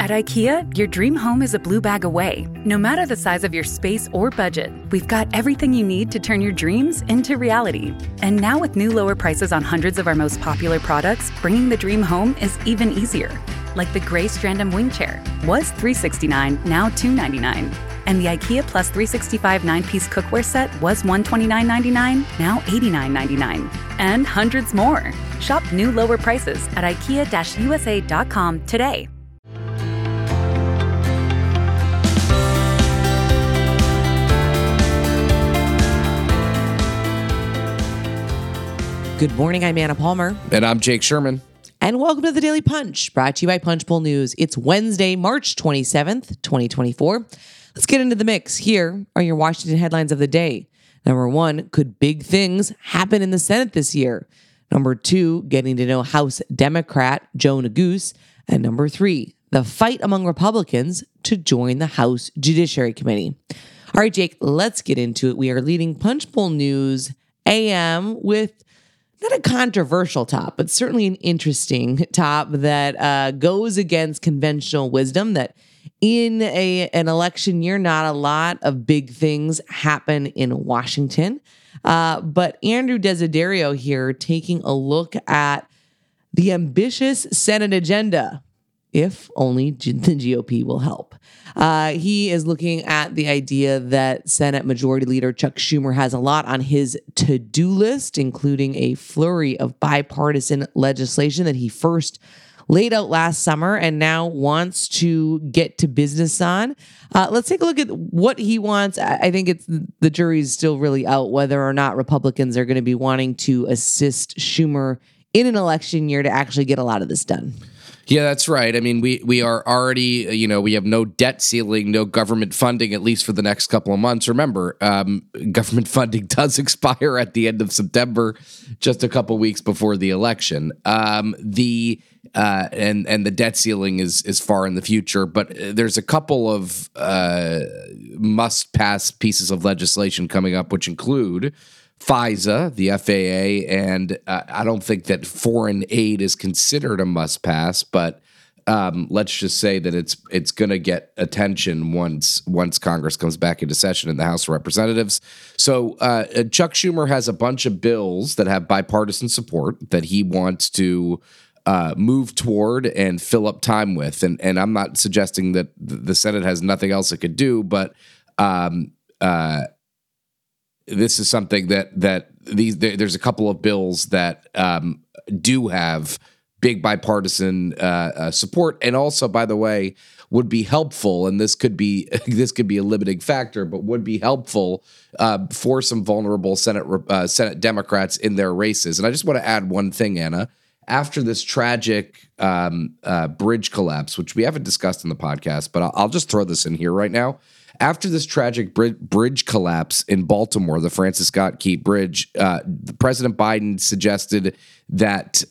At IKEA, your dream home is a blue bag away. No matter the size of your space or budget, we've got everything you need to turn your dreams into reality. And now with new lower prices on hundreds of our most popular products, bringing the dream home is even easier. Like the gray Strandom wing chair was $369, now $299. And the IKEA Plus 365 9-piece cookware set was $129.99, now $89.99. And hundreds more. Shop new lower prices at IKEA-USA.com today. Good morning, I'm Anna Palmer. And I'm Jake Sherman. And welcome to the Daily Punch, brought to you by Punchbowl News. It's Wednesday, March 27th, 2024. Let's get into the mix. Here are your Washington headlines of the day. Number 1, could big things happen in the Senate this year? Number 2, getting to know House Democrat Joe Neguse. And number 3, the fight among Republicans to join the House Judiciary Committee. All right, Jake, let's get into it. We are leading Punchbowl News AM with not a controversial top, but certainly an interesting top that goes against conventional wisdom that in an election year, not a lot of big things happen in Washington. But Andrew Desiderio here taking a look at the ambitious Senate agenda, if only the GOP will help. He is looking at the idea that Senate Majority Leader Chuck Schumer has a lot on his to-do list, including a flurry of bipartisan legislation that he first laid out last summer and now wants to get to business on. Let's take a look at what he wants. I think the jury's still really out whether or not Republicans are going to be wanting to assist Schumer in an election year to actually get a lot of this done. Yeah, that's right. I mean, we are already, we have no debt ceiling, no government funding, at least for the next couple of months. Remember, government funding does expire at the end of September, just a couple weeks before the election. And the debt ceiling is far in the future, but there's a couple of must-pass pieces of legislation coming up, which include FISA, the FAA, and I don't think that foreign aid is considered a must-pass, but let's just say that it's going to get attention once Congress comes back into session in the House of Representatives. So Chuck Schumer has a bunch of bills that have bipartisan support that he wants to move toward and fill up time with, and I'm not suggesting that the Senate has nothing else it could do, but this is something that there's a couple of bills that do have big bipartisan support, and also, by the way, would be helpful. And this could be a limiting factor, but would be helpful for some vulnerable Senate Democrats in their races. And I just want to add one thing, Anna. After this tragic bridge collapse, which we haven't discussed in the podcast, but I'll just throw this in here right now. After this tragic bridge collapse in Baltimore, the Francis Scott Key Bridge, President Biden suggested that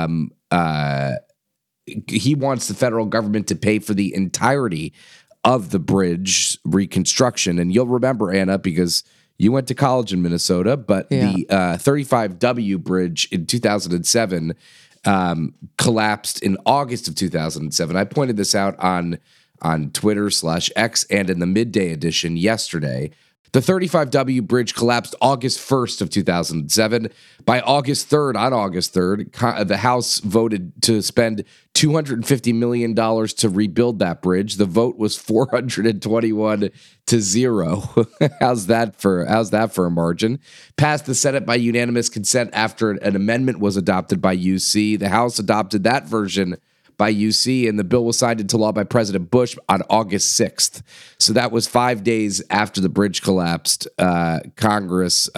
he wants the federal government to pay for the entirety of the bridge reconstruction. And you'll remember, Anna, because you went to college in Minnesota, but the 35W bridge in 2007 collapsed in August of 2007. I pointed this out on Twitter/X and in the midday edition yesterday. The 35W bridge collapsed August 1st of 2007. By August 3rd, the House voted to spend $250 million to rebuild that bridge. The vote was 421 to 0. How's that for a margin? Passed the Senate by unanimous consent after an amendment was adopted by UC. The House adopted that version by UC, and the bill was signed into law by President Bush on August 6th. So that was 5 days after the bridge collapsed. Congress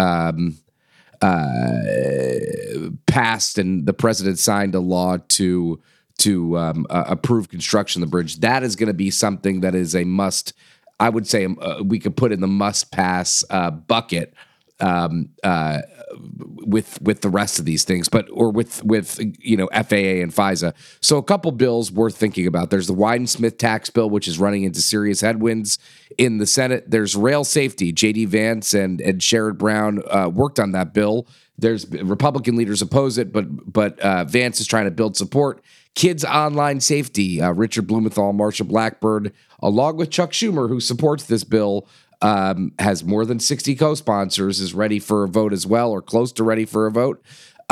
passed, and the president signed a law to approve construction of the bridge. That is going to be something that is a must. I would say we could put in the must-pass bucket with the rest of these things, with FAA and FISA. So a couple bills worth thinking about. There's the Wyden-Smith tax bill, which is running into serious headwinds in the Senate. There's rail safety. J.D. Vance and Sherrod Brown worked on that bill. There's Republican leaders oppose it, but Vance is trying to build support. Kids online safety. Richard Blumenthal, Marsha Blackburn, along with Chuck Schumer, who supports this bill, has more than 60 co-sponsors, is ready for a vote as well, or close to ready for a vote.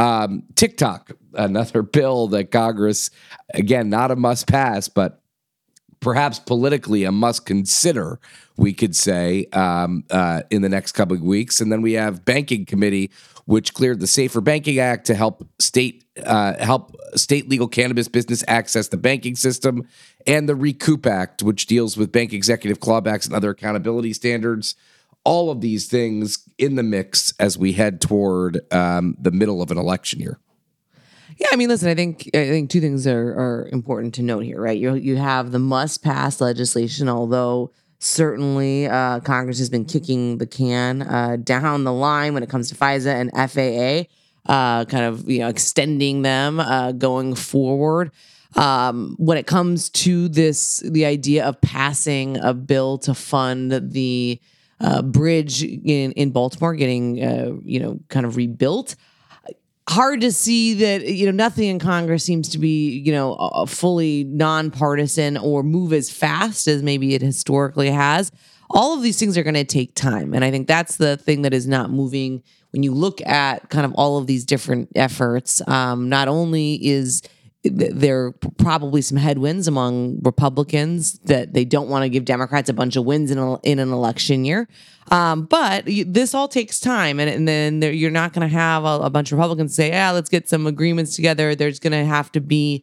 TikTok, another bill that Congress, again, not a must pass, but perhaps politically a must consider, we could say, in the next couple of weeks. And then we have Banking Committee, which cleared the Safer Banking Act to help state legal cannabis business access the banking system, and the Recoup Act, which deals with bank executive clawbacks and other accountability standards. All of these things in the mix as we head toward the middle of an election year. Yeah, I mean, listen, I think two things are important to note here, right? You have the must-pass legislation, although certainly Congress has been kicking the can down the line when it comes to FISA and FAA, kind of extending them going forward. When it comes to the idea of passing a bill to fund the bridge in Baltimore getting kind of rebuilt. Hard to see that nothing in Congress seems to be fully nonpartisan or move as fast as maybe it historically has. All of these things are going to take time, and I think that's the thing that is not moving when you look at kind of all of these different efforts. Not only is there probably some headwinds among Republicans that they don't want to give Democrats a bunch of wins in an election year. But this all takes time. And then you're not going to have a bunch of Republicans say, let's get some agreements together. There's going to have to be,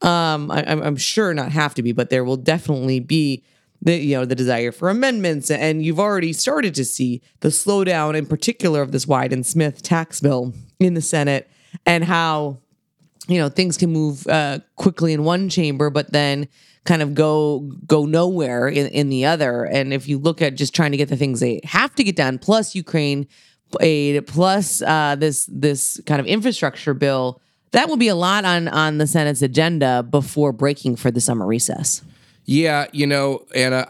I'm sure not have to be, but there will definitely be the desire for amendments. And you've already started to see the slowdown in particular of this Wyden-Smith tax bill in the Senate, and how things can move quickly in one chamber, but then kind of go nowhere in the other. And if you look at just trying to get the things they have to get done, plus Ukraine aid, plus this kind of infrastructure bill, that will be a lot on the Senate's agenda before breaking for the summer recess. Yeah, Anna,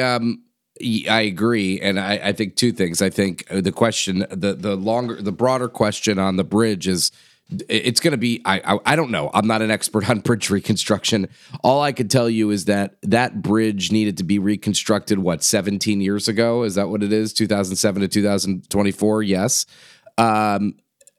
I agree, and I think two things. I think the question, the broader question on the bridge is, it's going to be, I don't know. I'm not an expert on bridge reconstruction. All I could tell you is that bridge needed to be reconstructed, 17 years ago? Is that what it is? 2007 to 2024? Yes. And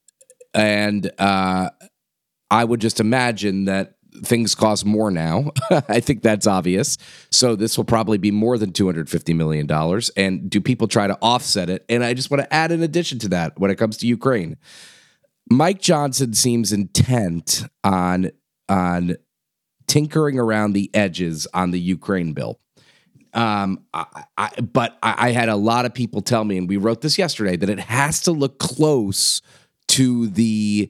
I would just imagine that things cost more now. I think that's obvious. So this will probably be more than $250 million. And do people try to offset it? And I just want to add in addition to that, when it comes to Ukraine, Mike Johnson seems intent on tinkering around the edges on the Ukraine bill. But I had a lot of people tell me, and we wrote this yesterday, that it has to look close to the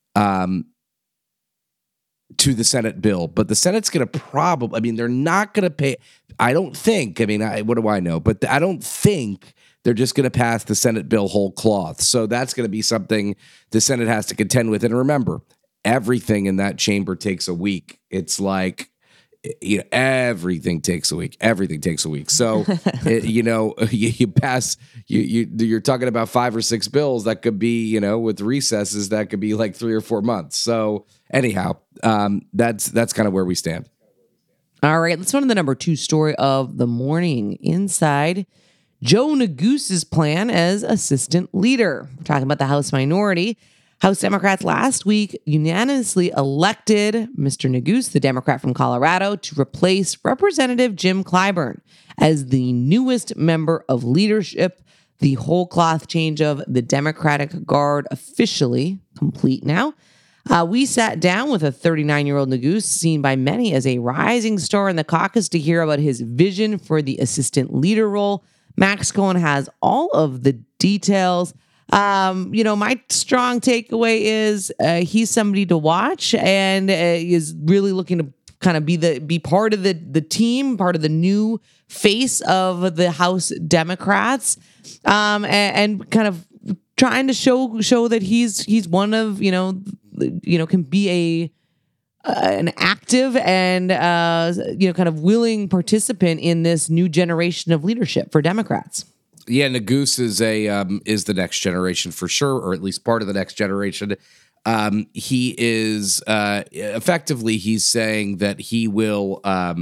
Senate bill. But the Senate's going to probably, they're not going to pay. I don't think, what do I know? But I don't think they're just going to pass the Senate bill whole cloth. So that's going to be something the Senate has to contend with. And remember, everything in that chamber takes a week. It's like, everything takes a week. Everything takes a week. So, you pass, you're talking about 5 or 6 bills that could be, with recesses, that could be like 3 or 4 months. So anyhow, that's kind of where we stand. All right, let's run to the number 2 story of the morning. Inside Joe Negus's plan as assistant leader. We're talking about the House minority. House Democrats last week unanimously elected Mr. Negus, the Democrat from Colorado, to replace Representative Jim Clyburn as the newest member of leadership. The whole cloth change of the Democratic Guard officially complete now. We sat down with a 39-year-old Negus, seen by many as a rising star in the caucus, to hear about his vision for the assistant leader role. Max Cohen has all of the details. My strong takeaway is he's somebody to watch, and is really looking to kind of be part of the team, part of the new face of the House Democrats, and kind of trying to show that he's one of can be an active and kind of willing participant in this new generation of leadership for Democrats. Yeah, Negus is the next generation for sure, or at least part of the next generation. he is effectively, he's saying that he will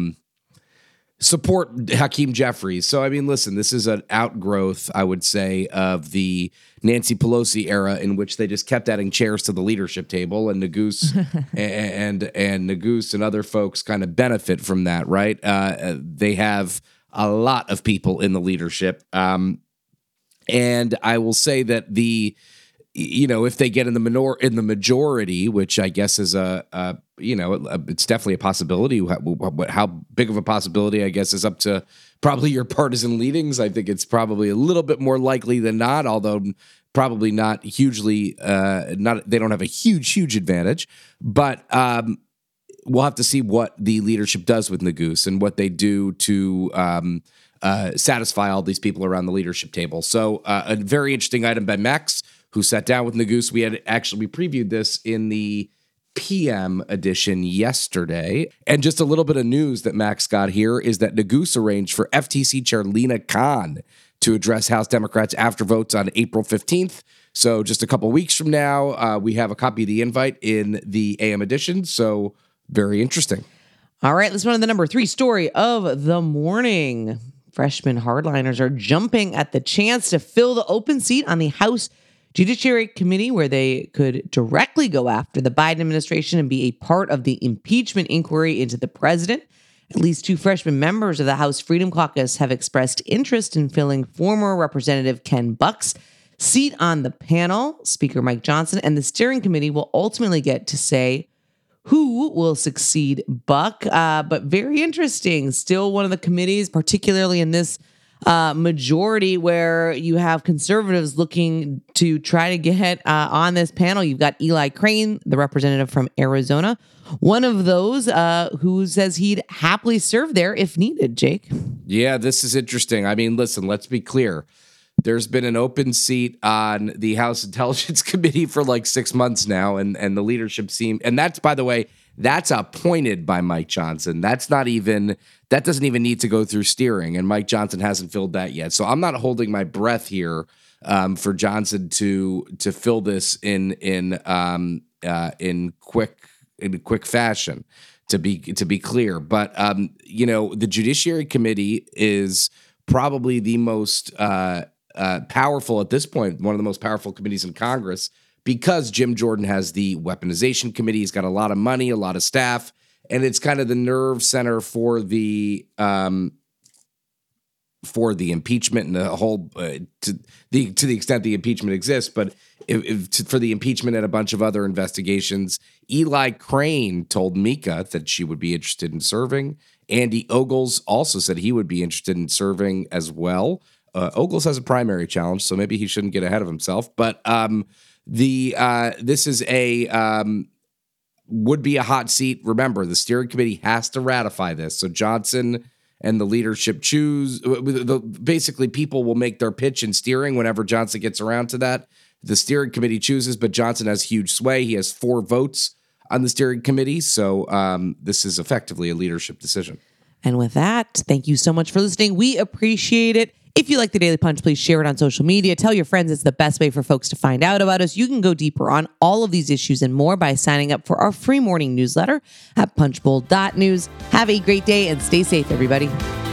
support Hakeem Jeffries. So, I mean, listen, this is an outgrowth, I would say, of the Nancy Pelosi era in which they just kept adding chairs to the leadership table, and Neguse and Neguse and other folks kind of benefit from that, right? They have a lot of people in the leadership. And I will say that if they get in the majority, which I guess is it's definitely a possibility. How big of a possibility, I guess, is up to probably your partisan leanings. I think it's probably a little bit more likely than not, although probably not hugely. They don't have a huge advantage, but we'll have to see what the leadership does with Neguse and what they do to satisfy all these people around the leadership table. So a very interesting item by Max, who sat down with Neguse. We previewed this in the PM edition yesterday. And just a little bit of news that Max got here is that Neguse arranged for FTC Chair Lina Khan to address House Democrats after votes on April 15th. So just a couple weeks from now, we have a copy of the invite in the AM edition. So very interesting. All right, let's run to the number 3 story of the morning. Freshman hardliners are jumping at the chance to fill the open seat on the House Judiciary Committee, where they could directly go after the Biden administration and be a part of the impeachment inquiry into the president. At least 2 freshman members of the House Freedom Caucus have expressed interest in filling former Representative Ken Buck's seat on the panel. Speaker Mike Johnson and the steering committee will ultimately get to say who will succeed Buck. But very interesting. Still one of the committees, particularly in this majority where you have conservatives looking to try to get on this panel. You've got Eli Crane, the representative from Arizona, one of those who says he'd happily serve there if needed, Jake. Yeah, this is interesting. I mean, listen, let's be clear. There's been an open seat on the House Intelligence Committee for like 6 months now, and the leadership and that's, by the way, that's appointed by Mike Johnson. That doesn't even need to go through steering, and Mike Johnson hasn't filled that yet. So I'm not holding my breath here for Johnson to fill this in quick fashion. To be clear, but the Judiciary Committee is probably the most powerful at this point, one of the most powerful committees in Congress, because Jim Jordan has the Weaponization Committee. He's got a lot of money, a lot of staff, and it's kind of the nerve center for the impeachment and the whole to the extent the impeachment exists. But for the impeachment and a bunch of other investigations, Eli Crane told Mika that she would be interested in serving. Andy Ogles also said he would be interested in serving as well. Ogles has a primary challenge, so maybe he shouldn't get ahead of himself. But this is would be a hot seat. Remember, the steering committee has to ratify this. So Johnson and the leadership choose. Basically, people will make their pitch in steering whenever Johnson gets around to that. The steering committee chooses, but Johnson has huge sway. He has 4 votes on the steering committee. So this is effectively a leadership decision. And with that, thank you so much for listening. We appreciate it. If you like the Daily Punch, please share it on social media. Tell your friends. It's the best way for folks to find out about us. You can go deeper on all of these issues and more by signing up for our free morning newsletter at punchbowl.news. Have a great day and stay safe, everybody.